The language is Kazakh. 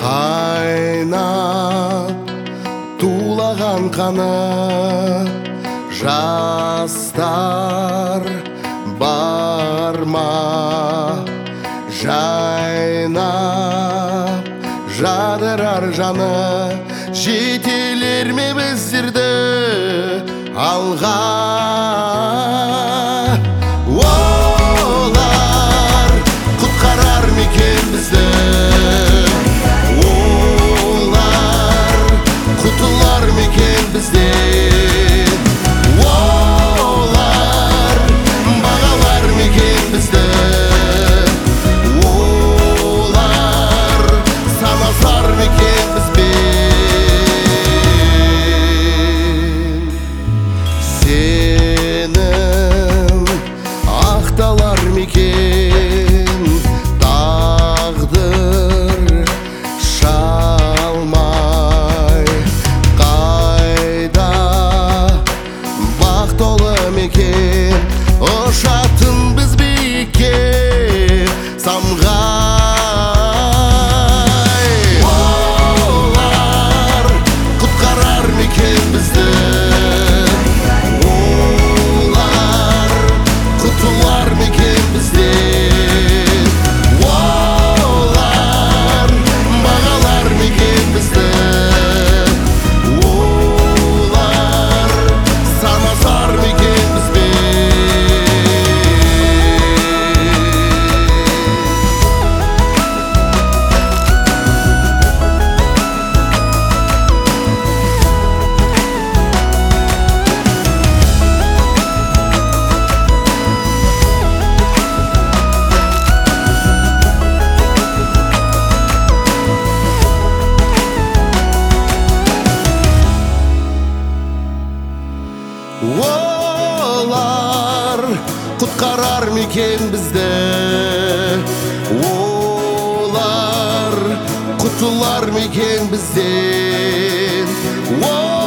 Қайнап тулаған қаны жастар бар ма? Жайнап жадырар жаны жетелер ме біздерді алға? Олар құтқарар ма екен бізді? Олар құтылар ма екен бізден? Олар бағалар ма екен бізді? Олар санасар ма екен бізбен? Сенім ақталар ма екен тағдыр шалмай? Қайда бақ толы ма екен ұшатын біз биікке самғай? Олар құтқарар ма екен бізді? Олар құтылар ма екен бізден? Олар бағалар ма екен бізді? Олар санасар ма екен бізбен? Олар құтқарар ма екен бізді? Олар құтылар ма екен бізден?